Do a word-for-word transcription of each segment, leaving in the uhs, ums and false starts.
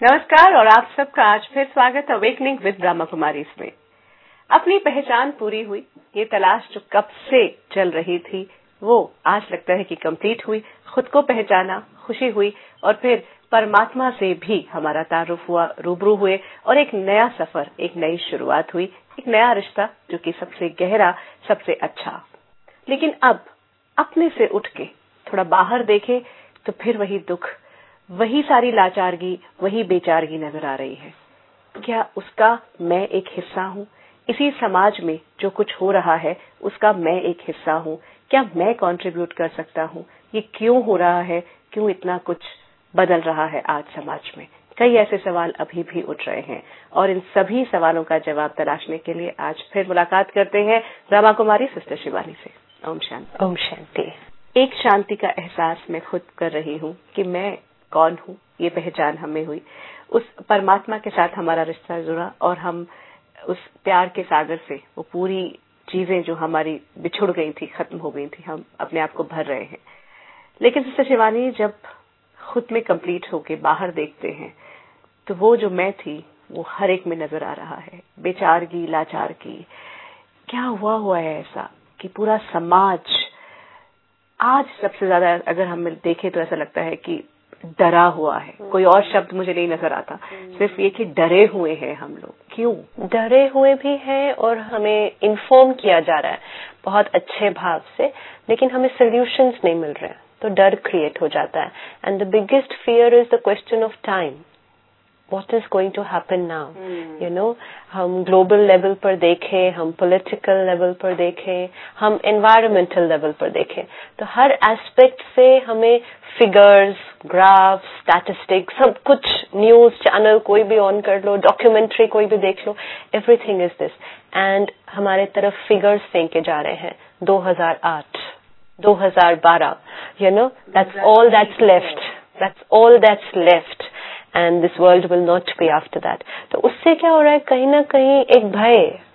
नमस्कार और आप सबका आज फिर स्वागत अवेकनिंग विद ब्रह्मा कुमारी में। अपनी पहचान पूरी हुई, ये तलाश जो कब से चल रही थी वो आज लगता है कि कंप्लीट हुई। खुद को पहचाना, खुशी हुई और फिर परमात्मा से भी हमारा तारुफ हुआ, रूबरू हुए और एक नया सफर, एक नई शुरुआत हुई, एक नया रिश्ता जो कि सबसे गहरा, सबसे अच्छा। लेकिन अब अपने से उठ के थोड़ा बाहर देखे तो फिर वही दुख, वही सारी लाचारगी, वही बेचारगी नजर आ रही है। क्या उसका मैं एक हिस्सा हूँ? इसी समाज में जो कुछ हो रहा है उसका मैं एक हिस्सा हूँ? क्या मैं कंट्रीब्यूट कर सकता हूँ? ये क्यों हो रहा है? क्यों इतना कुछ बदल रहा है आज समाज में? कई ऐसे सवाल अभी भी उठ रहे हैं और इन सभी सवालों का जवाब तलाशने के लिए आज फिर मुलाकात करते हैं ब्रह्मा कुमारी सिस्टर शिवानी से। ओम शांति। ओम शांति। एक शांति का एहसास मैं खुद कर रही हूँ कि मैं कौन हूँ, ये पहचान हमें हुई। उस परमात्मा के साथ हमारा रिश्ता जुड़ा और हम उस प्यार के सागर से वो पूरी चीजें जो हमारी बिछुड़ गई थी, खत्म हो गई थी, हम अपने आप को भर रहे हैं। लेकिन सिस्टर शिवानी, जब खुद में कंप्लीट होके बाहर देखते हैं तो वो जो मैं थी वो हर एक में नजर आ रहा है। बेचारगी, लाचारगी, क्या हुआ हुआ है ऐसा कि पूरा समाज आज सबसे ज्यादा अगर हम देखें तो ऐसा लगता है कि डरा हुआ है। कोई और शब्द मुझे नहीं नजर आता, सिर्फ ये कि डरे हुए हैं हम लोग। क्यों डरे हुए भी हैं और हमें इन्फॉर्म किया जा रहा है बहुत अच्छे भाव से, लेकिन हमें सॉल्यूशंस नहीं मिल रहे हैं, तो डर क्रिएट हो जाता है। And the biggest fear is the question of time. What is going to happen now? Hmm. You know, हम ग्लोबल लेवल पर देखें, हम पॉलिटिकल लेवल पर देखें, हम एनवायरमेंटल लेवल पर देखें, तो हर एस्पेक्ट से हमें फिगर्स, ग्राफ, स्टैटिस्टिक्स, सब कुछ, न्यूज चैनल कोई भी ऑन कर लो, डॉक्यूमेंट्री कोई भी देख लो, एवरीथिंग इज दिस। एंड हमारे तरफ फिगर्स फेंके जा रहे हैं। दो हज़ार आठ, दो हज़ार बारह, you know, that's all that's left. That's all that's left. And this world will not be after that. तो उससे क्या हो रहा है, कहीं ना कहीं एक भय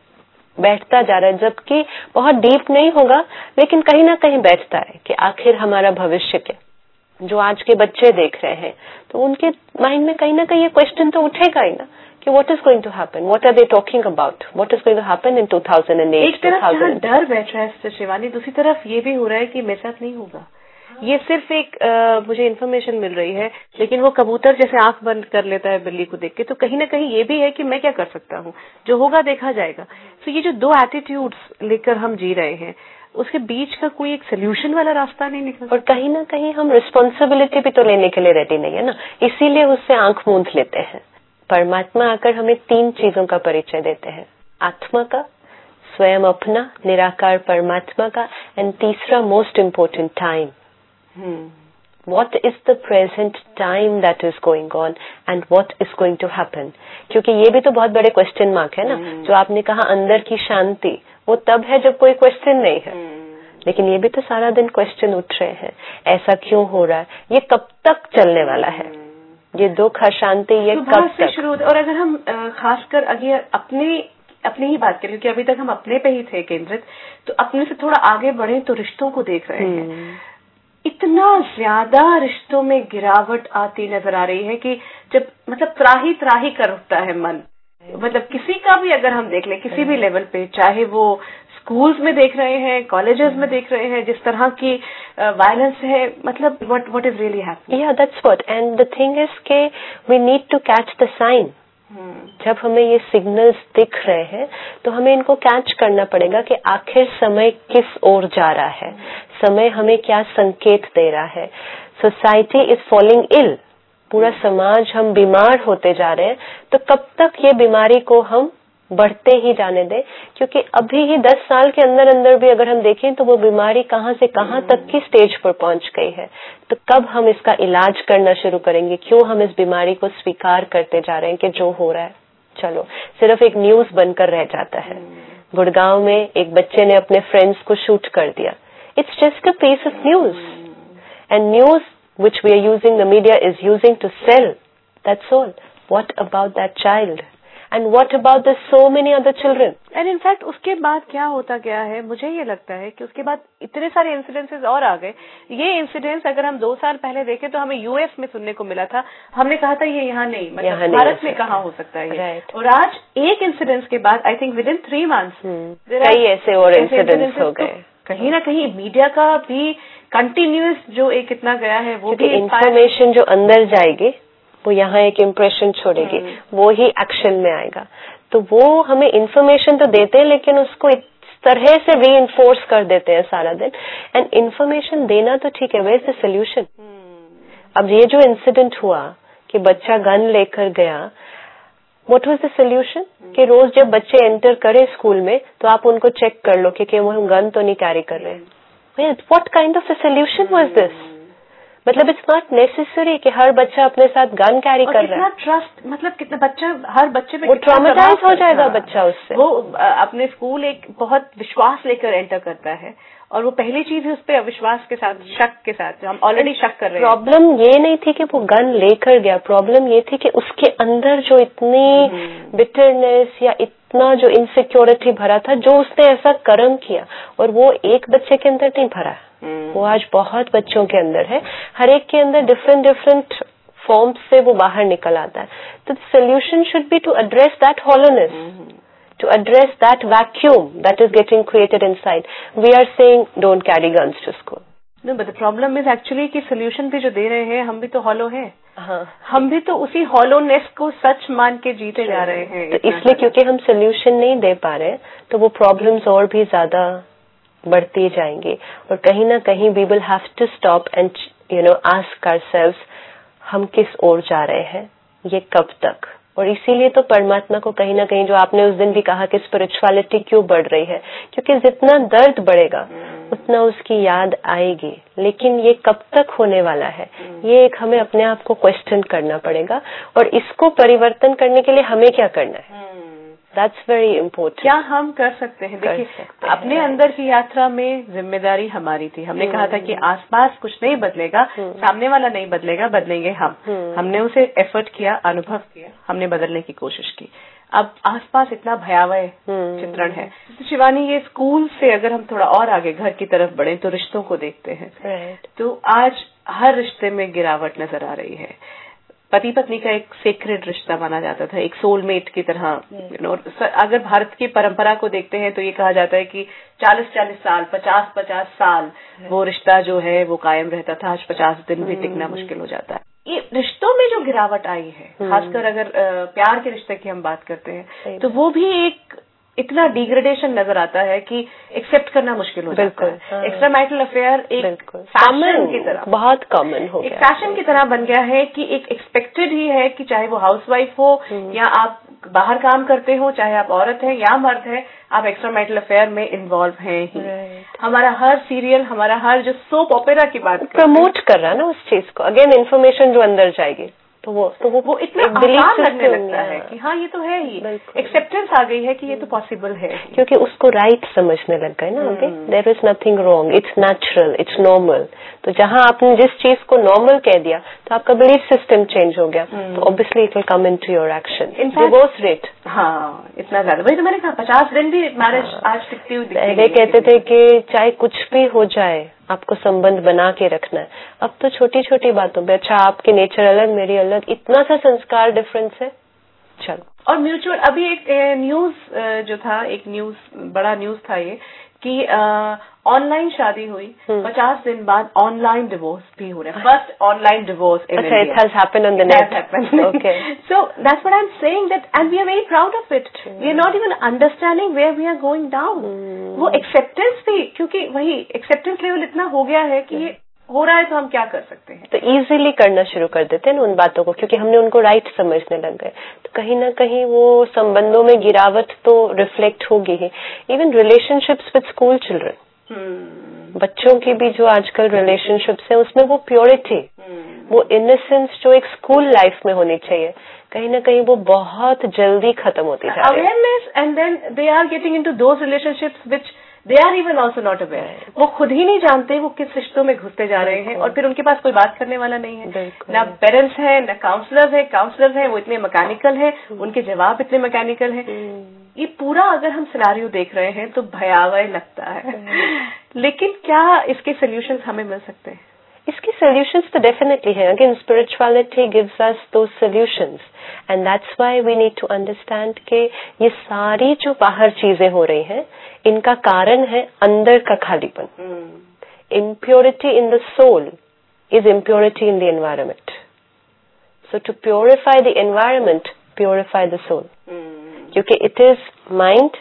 बैठता जा रहा है, जबकि बहुत डीप नहीं होगा लेकिन कहीं ना कहीं बैठता है कि आखिर हमारा भविष्य क्या। जो आज के बच्चे देख रहे हैं तो उनके माइंड में कहीं ना कहीं ये क्वेश्चन तो उठेगा ही ना कि what is going to happen, what are they talking about, what is going to happen in two thousand eight. एक तरफ डर बैठ रहा है शिवानी, दूसरी तरफ ये भी हो रहा है कि मेरे साथ नहीं होगा। ये सिर्फ एक आ, मुझे इन्फॉर्मेशन मिल रही है, लेकिन वो कबूतर जैसे आंख बंद कर लेता है बिल्ली को देख के, तो कहीं ना कहीं ये भी है कि मैं क्या कर सकता हूँ, जो होगा देखा जाएगा। तो ये जो दो एटीट्यूड्स लेकर हम जी रहे हैं, उसके बीच का कोई एक सोल्यूशन वाला रास्ता नहीं निकल। और कहीं ना कहीं हम रिस्पॉन्सिबिलिटी भी तो लेने के लिए रेडी नहीं है ना, इसीलिए उससे आंख मूंद लेते हैं। परमात्मा आकर हमें तीन चीजों का परिचय देते हैं, आत्मा का, स्वयं अपना, निराकार परमात्मा का, एंड तीसरा most important time. Hmm. What is the present time that is going on and what is going to happen? क्योंकि ये भी तो बहुत बड़े क्वेश्चन मार्क है ना। hmm. जो आपने कहा अंदर की शांति, वो तब है जब कोई क्वेश्चन नहीं है। hmm. लेकिन ये भी तो सारा दिन क्वेश्चन उठ रहे हैं, ऐसा क्यों हो रहा है, ये कब तक चलने वाला है, hmm. ये दुख, अशांति, ये तो कब तक शुरू होता है। और अगर हम खासकर अगर अपने अपनी ही बात करें, क्योंकि अभी तक हम अपने पे ही थे केंद्रित, तो अपने से थोड़ा आगे बढ़े तो रिश्तों को देख रहे hmm. हैं। इतना ज्यादा रिश्तों में गिरावट आती नजर आ रही है कि जब मतलब त्राही त्राही कर उठता है मन। मतलब किसी का भी अगर हम देख लें, किसी भी लेवल पे, चाहे वो स्कूल्स में देख रहे हैं, कॉलेजेस में देख रहे हैं, जिस तरह की वायलेंस है, मतलब what what is really happening. या that's what, and the thing is के we need to catch the sign. जब हमें ये सिग्नल्स दिख रहे हैं तो हमें इनको कैच करना पड़ेगा कि आखिर समय किस ओर जा रहा है, समय हमें क्या संकेत दे रहा है। सोसाइटी इज फॉलिंग इल, पूरा समाज हम बीमार होते जा रहे हैं। तो कब तक ये बीमारी को हम बढ़ते ही जाने दें, क्योंकि अभी ही दस साल के अंदर अंदर भी अगर हम देखें तो वो बीमारी कहाँ से कहाँ तक की स्टेज पर पहुंच गई है। तो कब हम इसका इलाज करना शुरू करेंगे? क्यों हम इस बीमारी को स्वीकार करते जा रहे हैं कि जो हो रहा है चलो सिर्फ एक न्यूज बनकर रह जाता है। गुड़गांव में एक बच्चे ने अपने फ्रेंड्स को शूट कर दिया। It's just a piece of news, and news which we are using, the media is using to sell. That's all. What about that child? And what about the so many other children? And in fact उसके बाद क्या होता गया है, मुझे ये लगता है कि उसके बाद इतने सारे इंसिडेंसेस और आ गए. ये इंसिडेंस अगर हम दो साल पहले देखें तो हमें यूएस में सुनने को मिला था. हमने कहा था ये यहाँ नहीं, मतलब भारत में कहाँ हो सकता है ये. और आज एक इंसिडेंस के बाद I think within three months कई ऐसे और इंसिडेंट्स हो गए. कहीं ना कहीं मीडिया का भी कंटिन्यूअस जो एक इतना गया है, वो भी इंफॉर्मेशन जो अंदर जाएगी वो यहाँ एक इम्प्रेशन छोड़ेगी, वो ही एक्शन में आएगा. तो वो हमें इन्फॉर्मेशन तो देते हैं लेकिन उसको इस तरह से री इन्फोर्स कर देते हैं सारा दिन. एंड इन्फॉर्मेशन देना तो ठीक है, वेयर इज द सोल्यूशन? अब ये जो इंसिडेंट हुआ कि बच्चा गन लेकर गया, व्हाट वाज द सोल्यूशन? कि रोज जब बच्चे एंटर करे स्कूल में तो आप उनको चेक कर लो कि वो गन तो नहीं कैरी कर रहे. What kind of a solution was this? मतलब इट्स नॉट नेसेसरी कि हर बच्चा अपने साथ गन कैरी कर रहा है. ट्रस्ट, मतलब कितना बच्चा, हर बच्चे पे वो ट्रॉमेटाइज हो जाएगा बच्चा उससे. वो अपने स्कूल एक बहुत विश्वास लेकर एंटर करता है और वो पहली चीज है उस पर अविश्वास के साथ, शक के साथ. हम ऑलरेडी शक कर रहे हैं. प्रॉब्लम ये नहीं थी कि वो गन लेकर गया, प्रॉब्लम ये थी कि उसके अंदर जो इतनी बिटरनेस या इतना जो इनसिक्योरिटी भरा था, जो उसने ऐसा कर्म किया, और वो एक बच्चे के अंदर नहीं भरा है, वो आज बहुत बच्चों के अंदर है. हर एक के अंदर डिफरेंट डिफरेंट फॉर्म्स से वो बाहर निकल आता है. तो solution should be to address that hollowness, to address that vacuum that is getting created inside. We are saying don't carry guns to school. No, but the problem is actually कि solution भी जो दे रहे हैं हम भी तो hollow हैं. हाँ, हम भी तो उसी hollowness को सच मान के जीते जा रहे हैं. तो इसलिए क्योंकि हम solution नहीं दे पा रहे तो वो problems और भी ज्यादा बढ़ती जाएंगी. और कहीं ना कहीं we will have to stop and you know ask ourselves हम किस ओर जा रहे हैं, ये कब तक. और इसीलिए तो परमात्मा को कहीं ना कहीं, जो आपने उस दिन भी कहा कि स्पिरिचुअलिटी क्यों बढ़ रही है, क्योंकि जितना दर्द बढ़ेगा उतना उसकी याद आएगी. लेकिन ये कब तक होने वाला है, ये एक हमें अपने आप को क्वेश्चन करना पड़ेगा. और इसको परिवर्तन करने के लिए हमें क्या करना है, दैट्स वेरी इम्पोर्टेंट. क्या हम कर सकते हैं? देखिए, अपने अंदर की यात्रा में जिम्मेदारी हमारी थी. हमने कहा था कि आसपास कुछ नहीं बदलेगा, सामने वाला नहीं बदलेगा, बदलेंगे हम. हमने उसे एफर्ट किया, अनुभव किया, हमने बदलने की कोशिश की. अब आसपास इतना भयावह चित्रण है. तो शिवानी, ये स्कूल से अगर हम थोड़ा और आगे घर की तरफ बढ़े तो रिश्तों को देखते हैं. तो आज हर रिश्ते में गिरावट नजर आ रही है. पति पत्नी का एक सेक्रेड रिश्ता माना जाता था, एक सोलमेट की तरह. यू नो, अगर भारत की परंपरा को देखते हैं तो ये कहा जाता है कि चालीस चालीस साल, पचास पचास साल वो रिश्ता जो है वो कायम रहता था. आज पचास दिन भी टिकना मुश्किल हो जाता है. ये रिश्तों में जो गिरावट आई है, खासकर अगर प्यार के रिश्ते की हम बात करते हैं, तो वो भी एक इतना डिग्रेडेशन नजर आता है कि एक्सेप्ट करना मुश्किल हो जाता है. एक्स्ट्रा मैरिटल अफेयर एक फैशन की तरह, बहुत कॉमन हो गया, एक फैशन की तरह बन गया है कि एक एक्सपेक्टेड ही है कि चाहे वो हाउसवाइफ हो या आप बाहर काम करते हो, चाहे आप औरत है या मर्द है, आप एक्स्ट्रा मैरिटल अफेयर में इन्वॉल्व हैं ही. हमारा हर सीरियल, हमारा हर जो सोप ओपेरा की बात प्रमोट कर रहा है ना उस चीज को. अगेन इन्फॉर्मेशन जो अंदर जाएगी तो वो तो वो, वो इतना आसान लगने लगता है कि हाँ ये तो है ही. एक्सेप्टेंस आ गई है कि ये तो पॉसिबल है, क्योंकि उसको राइट right समझने लग गए ना. Okay, there is nothing wrong, it's natural, it's normal. तो जहाँ आपने जिस चीज को नॉर्मल कह दिया तो आपका बिलीफ सिस्टम चेंज हो गया. तो obviously it will come into your action. Divorce rate हाँ इतना ज्यादा. वही तो मैंने कहा, पचास दिन भी मैरिज आज टिकती हुई. पहले कहते थे कि चाहे कुछ भी हो जाए आपको संबंध बना के रखना है. अब तो छोटी छोटी बातों पे, अच्छा आपके नेचर अलग, मेरी अलग, इतना सा संस्कार डिफरेंस है. चलो. और म्यूचुअल, अभी एक न्यूज जो था, एक न्यूज, बड़ा न्यूज था ये कि ऑनलाइन शादी हुई, पचास दिन बाद ऑनलाइन डिवोर्स भी हो रहा है. First online divorce in India. It has happened on the net. Okay. So that's what I'm saying, that and we are very proud of it. We are not even understanding where we are going down. वो acceptance भी, क्योंकि वही acceptance level इतना हो गया है कि ये हो रहा है तो हम क्या कर सकते हैं. तो इजीली करना शुरू कर देते हैं उन बातों को, क्योंकि हमने उनको राइट समझने लग गए. तो कहीं ना कहीं वो संबंधों में गिरावट तो रिफ्लेक्ट होगी ही. Even relationships with school children, बच्चों की भी जो आजकल रिलेशनशिप्स है उसमें वो प्योरिटी, वो इनोसेंस जो एक स्कूल लाइफ में होनी चाहिए, कहीं ना कहीं वो बहुत जल्दी खत्म होती जा रही है. Awareness, and then they are getting into those relationships which they are even also not aware. वो खुद ही नहीं जानते वो किस रिश्तों में घुसते जा रहे हैं, और फिर उनके पास कोई बात करने वाला नहीं है, ना पेरेंट्स है ना काउंसलर है। काउंसलर है वो इतने मैकेनिकल है, उनके जवाब इतने मैकेनिकल है। ये पूरा अगर हम सिनेरियो देख रहे हैं तो भयावह लगता है। लेकिन क्या इसके सोल्यूशंस हमें मिल सकते हैं? इसके सॉल्यूशंस तो डेफिनेटली है। Again spirituality gives us those solutions, and that's why we need to understand कि ये सारी जो बाहर चीजें हो रही हैं इनका कारण है अंदर का खालीपन। Impurity in the soul is impurity in the environment. So to purify the environment, purify the soul, क्योंकि it is mind,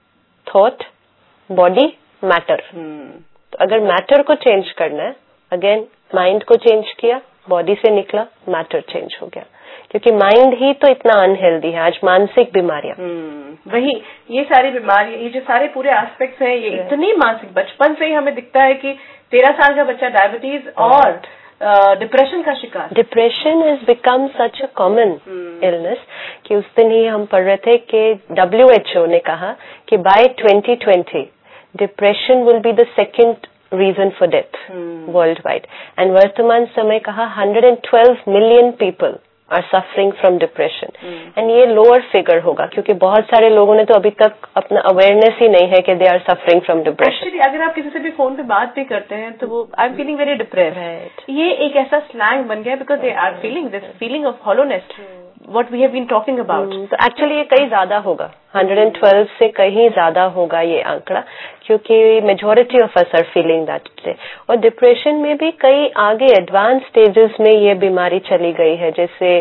thought, body, matter. तो अगर मैटर को चेंज करना है, अगेन माइंड को चेंज किया, बॉडी से निकला, मैटर चेंज हो गया, क्योंकि माइंड ही तो इतना अनहेल्दी है आज। मानसिक बीमारियां, वही ये सारी बीमारियां, ये जो सारे पूरे एस्पेक्ट्स हैं, ये इतनी मानसिक, बचपन से ही हमें दिखता है कि तेरह साल का बच्चा डायबिटीज और डिप्रेशन का शिकार। Depression is become such a common illness कि उस दिन ही हम पढ़ रहे थे कि डब्ल्यू एच ओ ने कहा कि by twenty twenty depression will be the second reason for death world wide, and वर्तमान समय कहा one hundred twelve million people are suffering from depression. And ये लोअर फिगर होगा क्योंकि बहुत सारे लोगों ने तो अभी तक अपना अवेयरनेस ही नहीं है कि they are suffering from depression. Actually अगर आप किसी से भी फोन पे बात भी करते हैं तो वो I am feeling very depressed, ये एक ऐसा स्लैंग बन गया because they are feeling this feeling of hollowness what we have been talking about। तो एक्चुअली ये कहीं ज्यादा होगा, one hundred twelve से कहीं ज्यादा होगा ये आंकड़ा, क्योंकि majority of us are feeling that today. और डिप्रेशन में भी कई आगे एडवांस स्टेजेस में ये बीमारी चली गई है, जैसे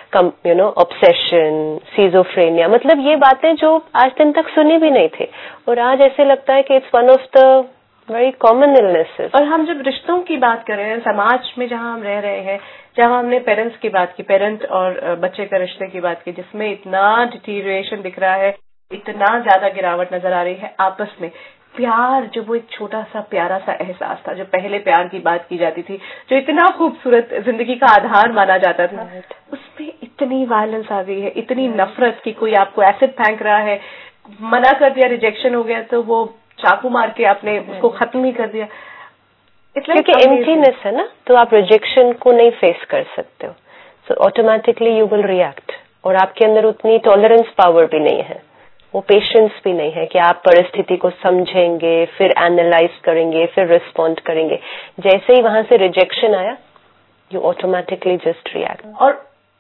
यू नो ऑब्सेशन, सीजोफ्रेनिया, मतलब ये बातें जो आज दिन तक सुनी भी नहीं थी, और आज ऐसे लगता है कि it's one of the very common illnesses. और हम जब रिश्तों की बात कर रहे हैं, समाज में जहां हम रह रहे हैं, जहां हमने पेरेंट्स की बात की, पेरेंट और बच्चे का रिश्ते की बात की, जिसमें इतना डिटीरिएशन दिख रहा है, इतना ज्यादा गिरावट नजर आ रही है आपस में। प्यार, जो वो एक छोटा सा प्यारा सा एहसास था, जो पहले प्यार की बात की जाती थी, जो इतना खूबसूरत जिंदगी का आधार माना जाता था, उसमें इतनी वायलेंस आ गई है, इतनी नफरत कि कोई आपको एसिड फेंक रहा है, मना कर दिया, रिजेक्शन हो गया तो वो चाकू मार के आपने उसको खत्म ही कर दिया। क्योंकि एम्प्टीनेस है ना, तो आप रिजेक्शन को नहीं फेस कर सकते हो, so automatically you will react, और आपके अंदर उतनी टॉलरेंस पावर भी नहीं है, वो पेशेंस भी नहीं है कि आप परिस्थिति को समझेंगे, फिर एनालाइज करेंगे, फिर रिस्पॉन्ड करेंगे। जैसे ही वहां से रिजेक्शन आया, यू ऑटोमेटिकली जस्ट रिएक्ट। और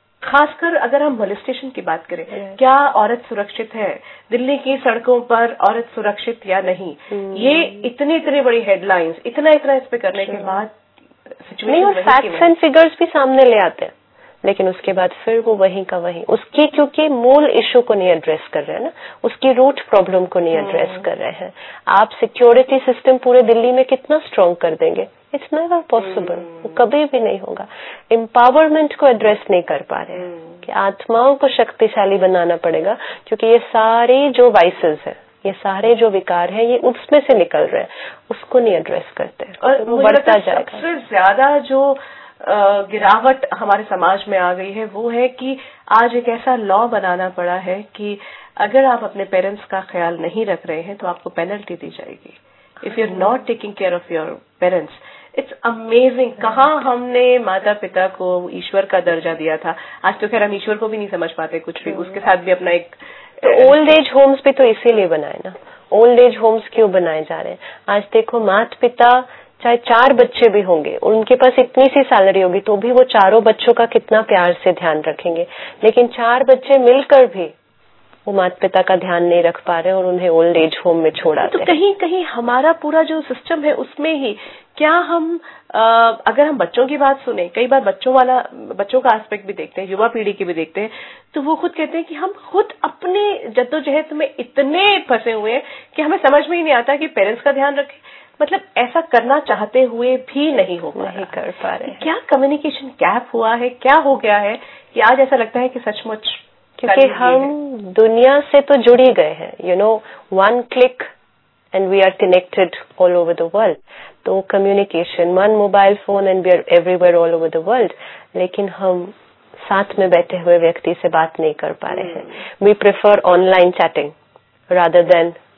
खासकर अगर हम मोलेस्टेशन की बात करें, क्या औरत सुरक्षित है? दिल्ली की सड़कों पर औरत सुरक्षित या नहीं? ये इतनी इतनी बड़ी हेडलाइंस, इतना इतना इस पे करने के बाद नहीं, और फैक्ट्स एंड फिगर्स भी सामने ले आते हैं, लेकिन उसके बाद फिर वो वहीं का वहीं, उसकी क्योंकि मूल इशू को नहीं एड्रेस कर रहे हैं ना, उसकी रूट प्रॉब्लम को नहीं एड्रेस कर रहे हैं। आप सिक्योरिटी सिस्टम पूरे दिल्ली में कितना स्ट्रांग कर देंगे? इट्स नेवर पॉसिबल, वो कभी भी नहीं होगा। एम्पावरमेंट को एड्रेस नहीं कर पा रहे हैं कि आत्माओं को शक्तिशाली बनाना पड़ेगा, क्योंकि ये सारे जो वाइसेस है, ये सारे जो विकार हैं, ये उसमें से निकल रहे हैं, उसको नहीं एड्रेस करते और वो बढ़ता जाएगा। सबसे ज्यादा जो गिरावट हमारे समाज में आ गई है वो है कि आज एक ऐसा लॉ बनाना पड़ा है कि अगर आप अपने पेरेंट्स का ख्याल नहीं रख रहे हैं तो आपको पेनल्टी दी जाएगी। If you are not taking care of your parents, it's amazing. कहाँ हमने माता पिता को ईश्वर का दर्जा दिया था, आज तो खैर हम ईश्वर को भी नहीं समझ पाते कुछ भी, उसके साथ भी अपना एक तो ओल्ड एज होम्स भी तो इसीलिए बनाए ना, ओल्ड एज होम्स क्यों बनाए जा रहे हैं? आज देखो माता पिता चाहे चार बच्चे भी होंगे, उनके पास इतनी सी सैलरी होगी तो भी वो चारों बच्चों का कितना प्यार से ध्यान रखेंगे, लेकिन चार बच्चे मिलकर भी वो माता पिता का ध्यान नहीं रख पा रहे और उन्हें ओल्ड एज होम में छोड़ा। तो कहीं कहीं हमारा पूरा जो सिस्टम है उसमें ही क्या हम आ, अगर हम बच्चों की बात सुने, कई बार बच्चों वाला बच्चों का एस्पेक्ट भी देखते हैं, युवा पीढ़ी की भी देखते हैं, तो वो खुद कहते हैं कि हम खुद अपने जद्दोजहद में इतने फंसे हुए हैं कि हमें समझ में ही नहीं आता कि पेरेंट्स का ध्यान रखें। मतलब ऐसा करना चाहते हुए भी नहीं हो पा नहीं कर पा रहे। क्या कम्युनिकेशन गैप हुआ है, क्या हो गया है कि आज ऐसा लगता है कि सचमुच, क्योंकि हम दुनिया से तो जुड़ ही गए हैं, you know, one click and we are connected all over the world. तो communication, one mobile phone and we are everywhere all over the world, लेकिन हम साथ में बैठे हुए व्यक्ति से बात नहीं कर पा रहे हैं। We prefer online chatting rather than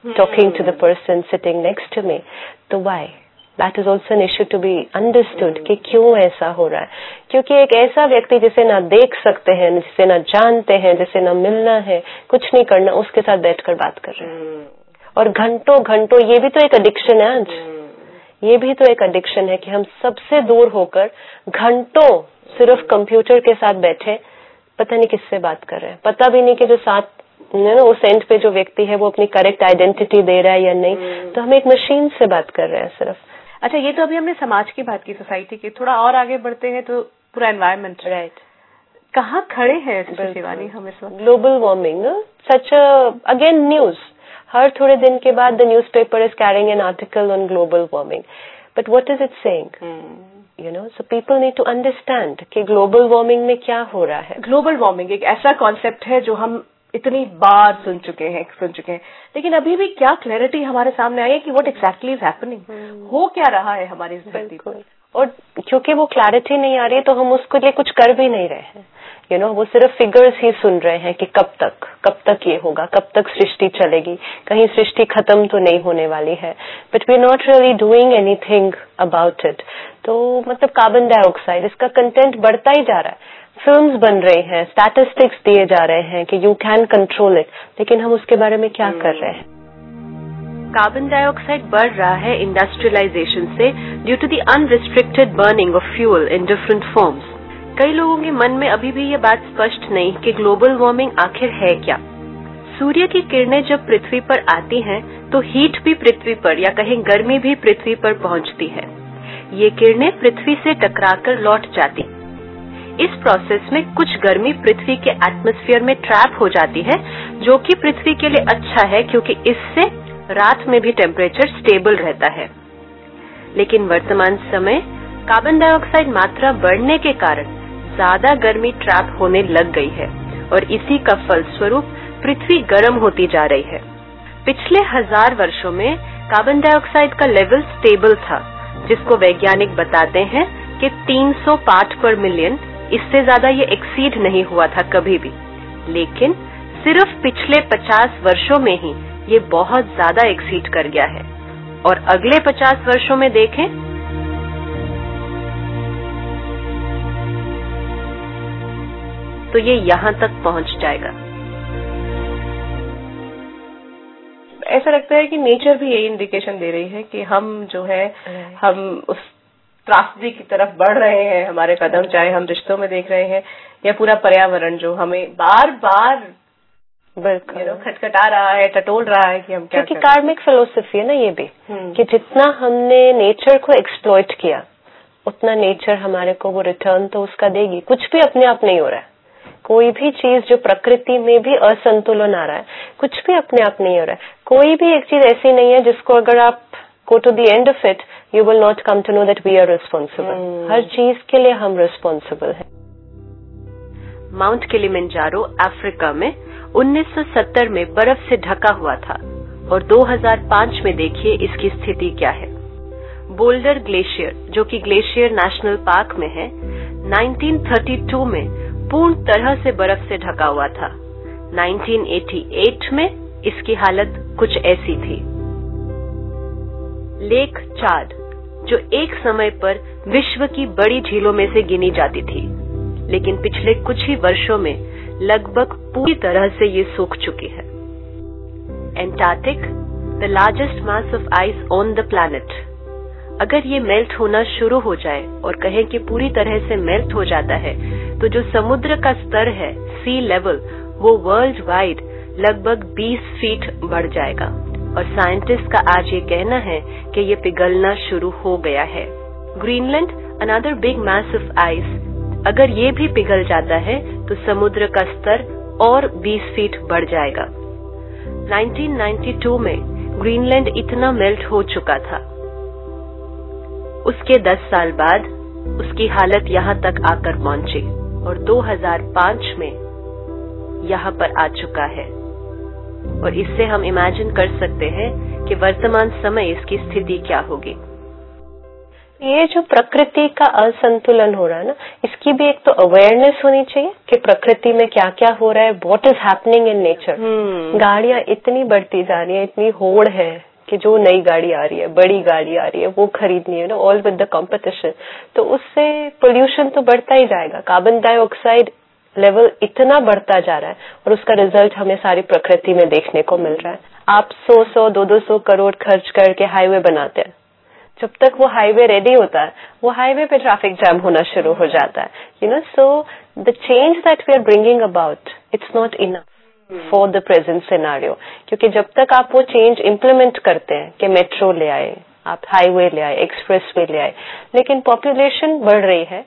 talking to the person sitting next to me. तो why? That is also an issue to be understood कि क्यों ऐसा हो रहा है. क्योंकि एक ऐसा व्यक्ति जिसे ना देख सकते हैं, जिसे ना जानते हैं, जिसे ना मिलना है, कुछ नहीं करना, उसके साथ बैठकर बात कर रहे हैं. और घंटों घंटों, ये भी तो एक एडिक्शन है आज. ये भी तो एक एडिक्शन है कि हम सबसे दूर होकर घंटों सिर्फ कंप्यूटर के साथ बैठे, पता नहीं किससे बात कर रहे हैं, पता भी नहीं कि जो साथ ना उस एंड पे जो व्यक्ति है वो अपनी करेक्ट आइडेंटिटी दे रहा है या नहीं. तो हम एक मशीन से बात कर रहे हैं सिर्फ. अच्छा, ये तो अभी हमने समाज की बात की, सोसाइटी की. थोड़ा और आगे बढ़ते हैं तो पूरा एनवायरनमेंट. राइट. कहाँ खड़े हैं शिवानी हम इस वक्त? Global warming, such again news. हर थोड़े दिन के बाद the newspaper is carrying an article on global warming. But what is it saying? You know, so people need to understand कि ग्लोबल वार्मिंग में क्या हो रहा है. ग्लोबल वार्मिंग एक ऐसा कॉन्सेप्ट है जो हम इतनी बार सुन चुके हैं सुन चुके हैं लेकिन अभी भी क्या क्लैरिटी हमारे सामने आई है कि व्हाट एग्जैक्टली इज हैपनिंग, हो क्या रहा है हमारी इस धरती पर. और क्योंकि वो क्लैरिटी नहीं आ रही तो हम उसके लिए कुछ कर भी नहीं रहे हैं. यू नो, वो सिर्फ फिगर्स ही सुन रहे हैं कि कब तक कब तक ये होगा, कब तक सृष्टि चलेगी, कहीं सृष्टि खत्म तो नहीं होने वाली है. But we are not really doing anything about it. तो मतलब कार्बन डाइऑक्साइड, इसका कंटेंट बढ़ता ही जा रहा है. फिल्म्स बन रही हैं, स्टैटिस्टिक्स दिए जा रहे हैं कि यू कैन कंट्रोल इट, लेकिन हम उसके बारे में क्या कर रहे हैं? कार्बन डाइऑक्साइड बढ़ रहा है इंडस्ट्रियलाइजेशन से due to the unrestricted burning of fuel in different forms. कई लोगों के मन में अभी भी ये बात स्पष्ट नहीं कि ग्लोबल वार्मिंग आखिर है क्या. सूर्य की किरणें जब पृथ्वी पर आती हैं तो हीट भी पृथ्वी पर या कहीं गर्मी भी पृथ्वी पर पहुंचती है. ये किरणें पृथ्वी से टकराकर लौट जाती. इस प्रोसेस में कुछ गर्मी पृथ्वी के एटमॉस्फेयर में ट्रैप हो जाती है, जो कि पृथ्वी के लिए अच्छा है क्योंकि इससे रात में भी टेम्परेचर स्टेबल रहता है. लेकिन वर्तमान समय कार्बन डाइऑक्साइड मात्रा बढ़ने के कारण ज्यादा गर्मी ट्रैप होने लग गई है और इसी का फलस्वरूप पृथ्वी गर्म होती जा रही है. पिछले हजार वर्षों में कार्बन डाइऑक्साइड का लेवल स्टेबल था, जिसको वैज्ञानिक बताते हैं कि तीन सौ पार्ट पर मिलियन, इससे ज्यादा ये एक्सीड नहीं हुआ था कभी भी. लेकिन सिर्फ पिछले पचास वर्षों में ही ये बहुत ज्यादा एक्सीड कर गया है और अगले पचास वर्षों में देखें तो ये यहां तक पहुंच जाएगा. ऐसा लगता है कि नेचर भी यही इंडिकेशन दे रही है कि हम जो है हम उस त्रासदी की तरफ बढ़ रहे हैं. हमारे कदम, चाहे हम रिश्तों में देख रहे हैं या पूरा पर्यावरण जो हमें बार बार यू नो खटखटा रहा है, टटोल रहा है कि हम क्या. क्योंकि कार्मिक फिलोसफी है ना ये भी, कि जितना हमने नेचर को एक्सप्लॉइट किया उतना नेचर हमारे को वो रिटर्न तो उसका देगी. कुछ भी अपने आप नहीं हो रहा है. कोई भी चीज जो प्रकृति में भी असंतुलन आ रहा है, कुछ भी अपने आप नहीं हो रहा है. कोई भी एक चीज ऐसी नहीं है जिसको अगर आप go to the end of it, you will not come to know that we are responsible. hmm. हर चीज के लिए हम रिस्पॉन्सिबल हैं. माउंट किलिमंजारो अफ्रीका में उन्नीस सौ सत्तर में बर्फ से ढका हुआ था और दो हज़ार पाँच में देखिए इसकी स्थिति क्या है. बोल्डर ग्लेशियर, जो कि ग्लेशियर नेशनल पार्क में है, उन्नीस सौ बत्तीस में पूर्ण तरह से बर्फ से ढका हुआ था. उन्नीस सौ अट्ठासी में इसकी हालत कुछ ऐसी थी. लेक चाड, जो एक समय पर विश्व की बड़ी झीलों में से गिनी जाती थी, लेकिन पिछले कुछ ही वर्षों में लगभग पूरी तरह से ये सूख चुकी है. Antarctic, the largest mass of ice on the planet, अगर ये मेल्ट होना शुरू हो जाए और कहें कि पूरी तरह से मेल्ट हो जाता है तो जो समुद्र का स्तर है, सी लेवल, वो वर्ल्ड वाइड लगभग बीस फीट बढ़ जाएगा. और साइंटिस्ट का आज ये कहना है कि ये पिघलना शुरू हो गया है. Greenland, another big mass of ice, अगर ये भी पिघल जाता है तो समुद्र का स्तर और बीस फीट बढ़ जाएगा. उन्नीस सौ बानवे में ग्रीनलैंड इतना मेल्ट हो चुका था. उसके दस साल बाद उसकी हालत यहाँ तक आकर पहुंची और दो हज़ार पाँच में यहाँ पर आ चुका है. और इससे हम इमेजिन कर सकते हैं कि वर्तमान समय इसकी स्थिति क्या होगी. ये जो प्रकृति का असंतुलन हो रहा है ना, इसकी भी एक तो अवेयरनेस होनी चाहिए कि प्रकृति में क्या क्या हो रहा है, what is happening in nature. गाड़ियां इतनी बढ़ती जा रही है, इतनी होड़ है कि जो नई गाड़ी आ रही है, बड़ी गाड़ी आ रही है, वो खरीदनी है ना, ऑल विद द कंपटीशन। तो उससे पोल्यूशन तो बढ़ता ही जाएगा, कार्बन डाइऑक्साइड लेवल इतना बढ़ता जा रहा है और उसका रिजल्ट हमें सारी प्रकृति में देखने को मिल रहा है। आप सौ सौ दो दो सौ करोड़ खर्च करके हाईवे बनाते हैं, जब तक वो हाईवे रेडी होता है वो हाईवे पे ट्रैफिक जैम होना शुरू हो जाता है, you know. So the change that we are bringing about, it's not enough for the present scenario, क्योंकि जब तक आप वो चेंज इम्प्लीमेंट करते हैं कि मेट्रो ले आए, आप हाईवे ले आए, एक्सप्रेसवे ले आए, लेकिन पॉपुलेशन बढ़ रही है,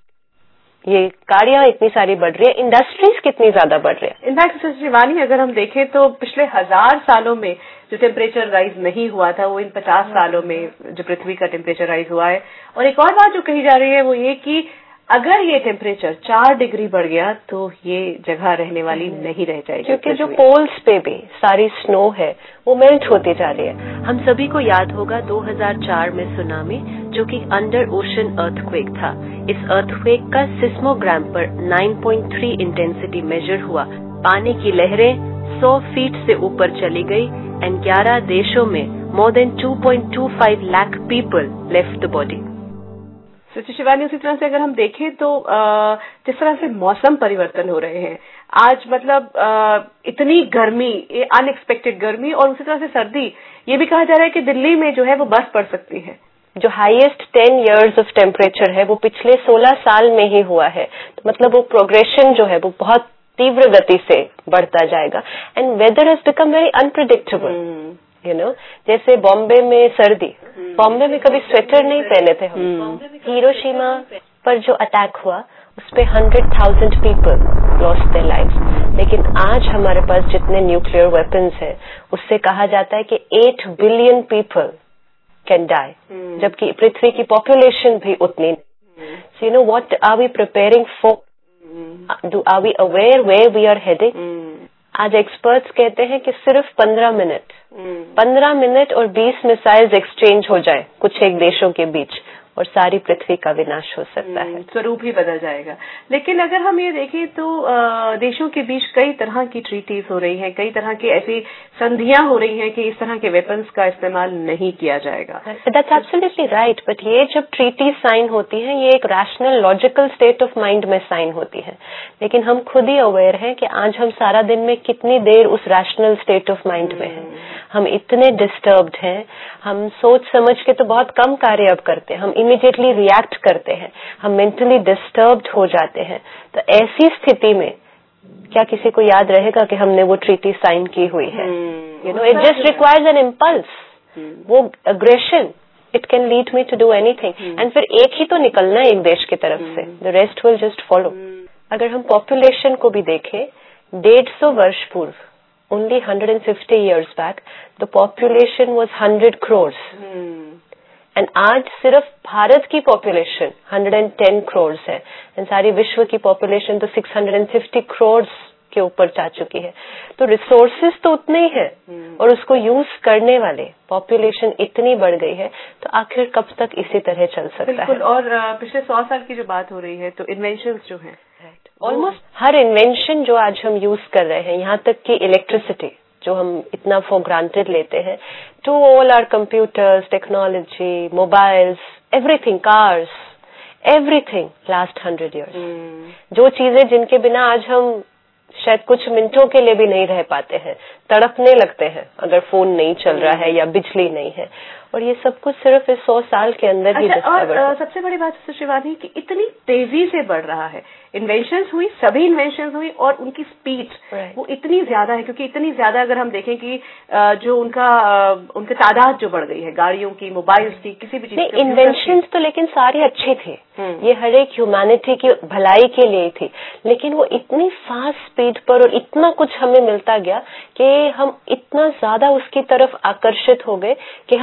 ये गाड़ियां इतनी सारी बढ़ रही है, इंडस्ट्रीज कितनी ज्यादा बढ़ रही है। इनफैक्ट शिवानी, अगर हम देखें तो पिछले हजार सालों में जो टेम्परेचर राइज नहीं हुआ था वो इन पचास सालों में जो पृथ्वी का टेम्परेचर राइज हुआ है। और एक और बात जो कही जा रही है वो ये कि अगर ये टेम्परेचर चार डिग्री बढ़ गया तो ये जगह रहने वाली नहीं रह जाएगी, क्योंकि जो पोल्स पे भी सारी स्नो है वो मेल्ट होती जा रही है। हम सभी को याद होगा दो हज़ार चार में सुनामी, जो कि अंडर ओशन अर्थक्वेक था। इस अर्थक्वेक का सिस्मोग्राम पर नौ पॉइंट तीन इंटेंसिटी मेजर हुआ। पानी की लहरें सौ फीट से ऊपर चली गई एंड ग्यारह देशों में more than two point two five lakh people left the body. सच्ची शिवानी, उसी तरह से अगर हम देखें तो जिस तरह से मौसम परिवर्तन हो रहे हैं आज, मतलब आ, इतनी गर्मी, अनएक्सपेक्टेड गर्मी, और उसी तरह से सर्दी, ये भी कहा जा रहा है कि दिल्ली में जो है वो बर्फ पड़ सकती है। जो highest ten years of temperature है वो पिछले सोलह साल में ही हुआ है, तो मतलब वो प्रोग्रेशन जो है वो बहुत तीव्र गति से बढ़ता जाएगा। And weather has become very unpredictable, you know. जैसे बॉम्बे में सर्दी, बॉम्बे में कभी स्वेटर नहीं पहने थे हम। हिरोशिमा पर जो अटैक हुआ उसपे hundred thousand people lost their lives, लेकिन आज हमारे पास जितने न्यूक्लियर वेपन्स हैं उससे कहा जाता है कि eight billion people can die, जबकि पृथ्वी की पॉपुलेशन भी उतनी नहीं। So you know what are we preparing for, do are we aware where we are heading. आज एक्सपर्ट्स कहते हैं कि सिर्फ पंद्रह मिनट पंद्रह मिनट और बीस मिसाइल्स एक्सचेंज हो जाए कुछ एक देशों के बीच और सारी पृथ्वी का विनाश हो सकता है, स्वरूप ही बदल जाएगा। लेकिन अगर हम ये देखें तो देशों के बीच कई तरह की ट्रीटीज हो रही हैं, कई तरह की ऐसी संधियां हो रही हैं कि इस तरह के वेपन्स का इस्तेमाल नहीं किया जाएगा। दैट्स एब्सोल्युटली राइट, बट ये जब ट्रीटीज साइन होती हैं ये एक rational logical state of mind में साइन होती है, लेकिन हम खुद ही अवेयर हैं कि आज हम सारा दिन में कितनी देर उस रैशनल स्टेट ऑफ माइंड में हैं। हम इतने डिस्टर्ब्ड हैं, हम सोच समझ के तो बहुत कम कार्य अब करते हैं, हम इमीडिएटली रिएक्ट करते हैं, हम मेंटली डिस्टर्ब्ड हो जाते हैं। तो ऐसी स्थिति में क्या किसी को याद रहेगा कि हमने वो ट्रीटी साइन की हुई है? You know, it just requires an impulse, वो aggression, it can lead me to do anything. And फिर एक ही तो निकलना है एक देश की तरफ से, the rest will just follow. अगर हम पॉपुलेशन को भी देखें, डेढ़ सौ वर्ष पूर्व, only one hundred fifty years back, the population was one hundred crores. And आज सिर्फ भारत की population one hundred ten crores है, and सारी विश्व की population तो six hundred fifty crores के ऊपर जा चुकी है। तो resources तो उतने ही है और उसको use करने वाले population इतनी बढ़ गई है, तो आखिर कब तक इसी तरह चल सकता है? बिल्कुल। और पिछले सौ साल की जो बात हो रही है तो इन्वेंशंस जो हैं, ऑलमोस्ट हर इन्वेंशन जो आज हम यूज कर रहे हैं, यहाँ तक कि इलेक्ट्रिसिटी जो हम इतना फॉर ग्रांटेड लेते हैं, to all our computers, technology, mobiles, everything, cars, everything last hundred years. जो चीजें जिनके बिना आज हम शायद कुछ मिनटों के लिए भी नहीं रह पाते हैं, तड़पने लगते हैं अगर फोन नहीं चल रहा है या बिजली नहीं है, और ये सब कुछ सिर्फ इस सौ साल के अंदर ही डिस्कवर। और सबसे बड़ी बात है शिवानी कि इतनी तेजी से बढ़ रहा है, इन्वेंशंस हुई, सभी इन्वेंशंस हुई और उनकी स्पीड right. वो इतनी ज्यादा है, क्योंकि इतनी ज्यादा अगर हम देखें कि जो उनका उनकी तादाद जो बढ़ गई है, गाड़ियों की, मोबाइल्स की, किसी भी चीज की इन्वेंशंस तो लेकिन सारी अच्छी थी, ये हर एक ह्यूमैनिटी की भलाई के लिए थी, लेकिन वो इतनी फास्ट स्पीड पर और इतना कुछ हमें मिलता गया कि हम इतना ज्यादा उसकी तरफ आकर्षित हो गए कि हम अपने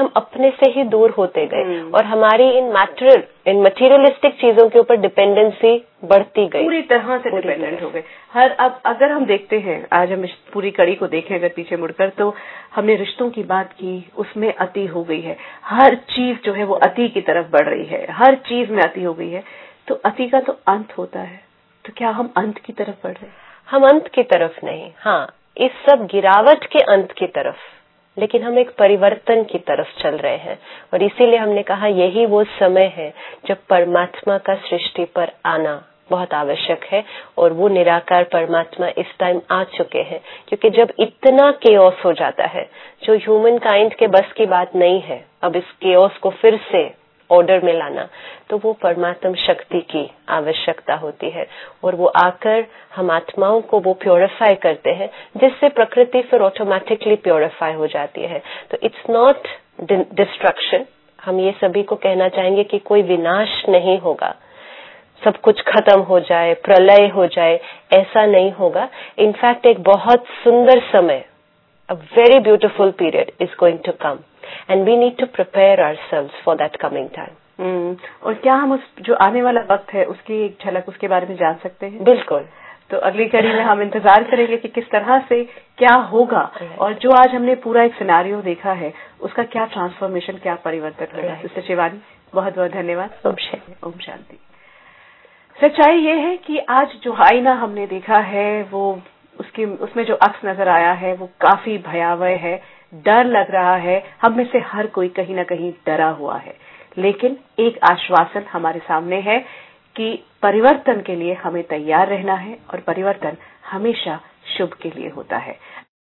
अपने से ही दूर होते गए और हमारी इन मैटेरियल इन मटेरियलिस्टिक चीजों के ऊपर डिपेंडेंसी बढ़ती गई, पूरी तरह से डिपेंडेंट हो गए हर। अब अगर हम देखते हैं, आज हम इस पूरी कड़ी को देखें अगर पीछे मुड़कर, तो हमने रिश्तों की बात की, उसमें अति हो गई है। हर चीज जो है वो अति की तरफ बढ़ रही है, हर चीज में अति हो गई है। तो अति का तो अंत होता है, तो क्या हम अंत की तरफ बढ़ रहे हैं? हम अंत की तरफ नहीं, हाँ इस सब गिरावट के अंत की तरफ, लेकिन हम एक परिवर्तन की तरफ चल रहे हैं। और इसीलिए हमने कहा यही वो समय है जब परमात्मा का सृष्टि पर आना बहुत आवश्यक है। और वो निराकार परमात्मा इस टाइम आ चुके हैं, क्योंकि जब इतना केओस हो जाता है जो ह्यूमन काइंड के बस की बात नहीं है, अब इस केओस को फिर से ऑर्डर में लाना, तो वो परमात्म शक्ति की आवश्यकता होती है। और वो आकर हम आत्माओं को वो प्योरीफाई करते हैं, जिससे प्रकृति फिर ऑटोमेटिकली प्योरीफाई हो जाती है। तो इट्स नॉट डिस्ट्रक्शन। हम ये सभी को कहना चाहेंगे कि कोई विनाश नहीं होगा, सब कुछ खत्म हो जाए, प्रलय हो जाए, ऐसा नहीं होगा। इनफैक्ट एक बहुत सुंदर समय, a very beautiful period is going to come and we need to prepare ourselves for that coming time. हम्म, और क्या हम उस जो आने वाला वक्त है उसकी एक झलक उसके बारे में जान सकते हैं? बिल्कुल। तो अगली कड़ी में हम इंतजार करेंगे कि किस तरह से क्या होगा, और जो आज हमने पूरा एक सिनेरियो देखा है उसका क्या ट्रांसफॉर्मेशन, क्या परिवर्तन होगा। सिस्टर शिवानी, बहुत बहुत धन्यवाद। ओम शांति। ओम शांति। सच्चाई ये है कि आज जो आईना हमने देखा है, वो उसकी उसमें जो अक्स नजर आया है वो काफी भयावह है, डर लग रहा है। हम में से हर कोई कहीं ना कहीं डरा हुआ है, लेकिन एक आश्वासन हमारे सामने है कि परिवर्तन के लिए हमें तैयार रहना है, और परिवर्तन हमेशा शुभ के लिए होता है।